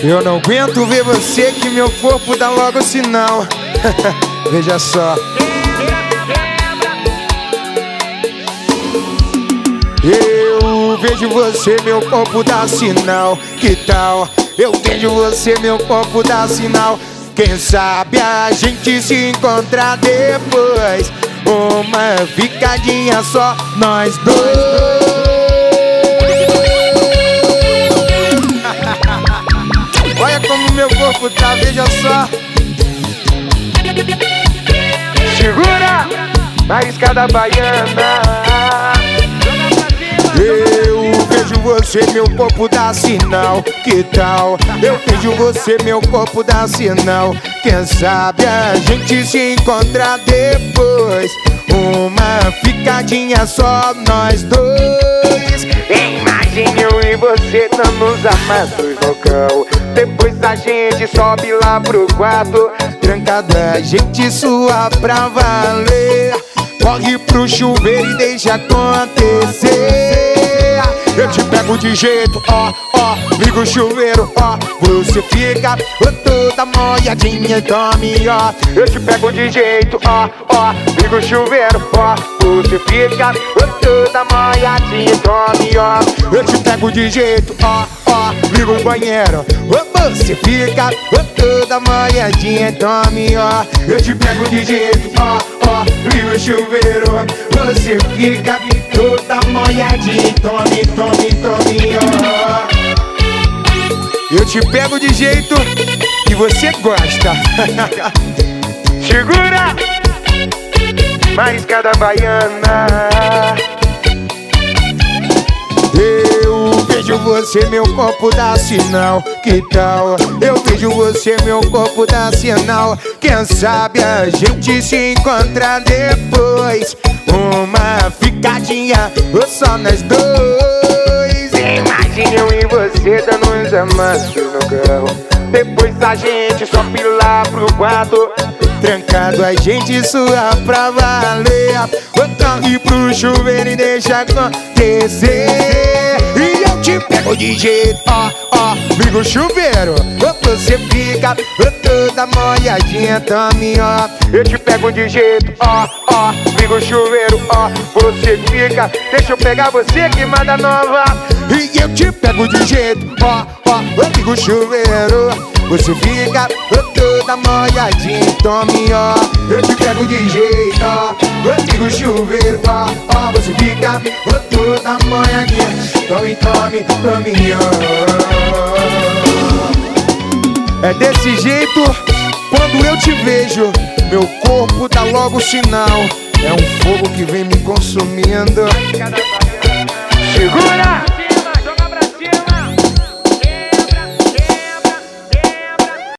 Eu não aguento ver você que meu corpo dá logo sinal. Veja só. Eu vejo você, meu corpo dá sinal. Que tal? Eu vejo você, meu corpo dá sinal. Quem sabe a gente se encontrar depois. Uma ficadinha só, nós dois. Olha como meu corpo tá, veja só. Segura na escada baiana. Eu vejo você, meu corpo dá sinal. Que tal? Eu vejo você, meu corpo dá sinal. Quem sabe a gente se encontrar depois. Uma ficadinha só, nós dois. Imagine eu e você dando uns amassos no cão. Depois a gente sobe lá pro quarto. Trancado a gente sua pra valer. Corre pro chuveiro e deixa acontecer. Eu te pego de jeito, ó, ó. Liga o chuveiro, ó. Você fica toda molhadinha, tome, ó. Eu te pego de jeito, ó, ó. Liga o chuveiro, ó. Você fica toda molhadinha, tome, ó. Eu te pego de jeito, ó, ó. Liga o banheiro, você fica toda molhadinha, tome, ó. Eu te pego de jeito, ó, ó. Liga o chuveiro, você fica toda molhadinha, tome, tome, tome, ó. Eu te pego de jeito que você gosta. Segura na escada baiana. Eu vejo você, meu corpo dá sinal. Que tal? Eu vejo você, meu corpo dá sinal. Quem sabe a gente se encontra depois. Uma ficadinha, ou só nós dois. Imagine eu e você dando uns amassos no carro. Depois a gente sobe lá pro quarto. Trancado a gente sua pra valer. Corre pro chuveiro e deixa acontecer. E eu te pego de jeito, ó, ó. Liga o chuveiro, você fica toda molhadinha, tome, ó. Eu te pego de jeito, ó, ó. Liga o chuveiro, ó. Você fica, deixa eu pegar você que manda nova. E eu te pego de jeito, ó, ó. Liga o chuveiro, você fica toda molhadinha, tome, ó. Eu te pego de jeito, ó. Liga o chuveiro, ó, ó. Você fica toda molhadinha, tome, tome, tome, ó. É desse jeito, quando eu te vejo, meu corpo dá logo sinal. É um fogo que vem me consumindo. Segura!